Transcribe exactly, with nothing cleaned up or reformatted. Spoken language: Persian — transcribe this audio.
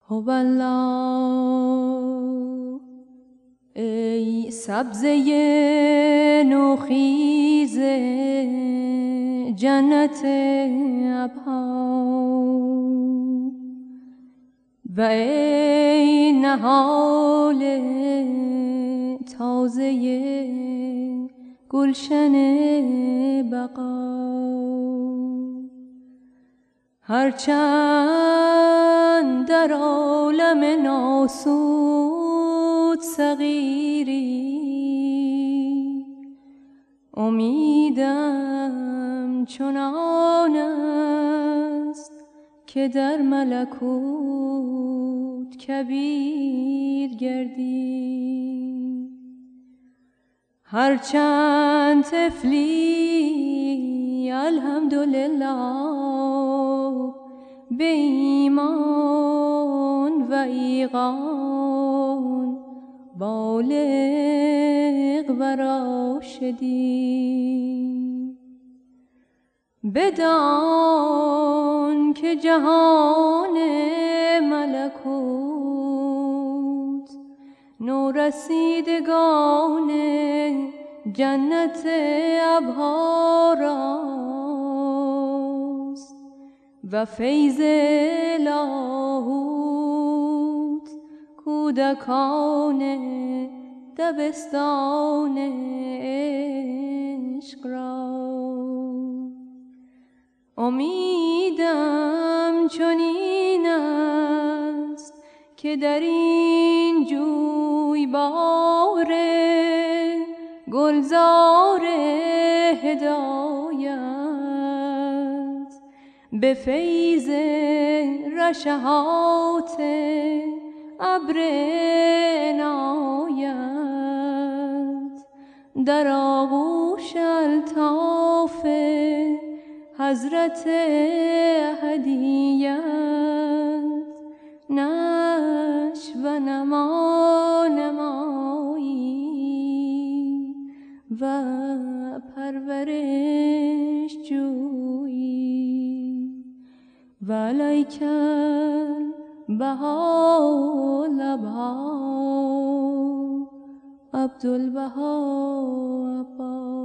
هو الله ای سبزه نوخیز جنت ابها و ای نهال تازه گلشن بقا، هرچند در عالم ناسود صغیری، امیدم چنان است که در ملکوت کبیر گردی. هرچند طفلی الحمدلله به ایمان و ایقان بالغ و راشدی. بدان که جهان ملکوت نورسیدگان جنت ابها راست و فیض لاهوت کودکان دبستان عشق را. امیدم چنین است که در این جویبار گلزار هدایت به فیض رشحات ابر عنایت در آغوش الطاف حضرت احدیت نشو و نما نمایی و پرورش جویی. و علیک بها لبها عبدالبها عبا.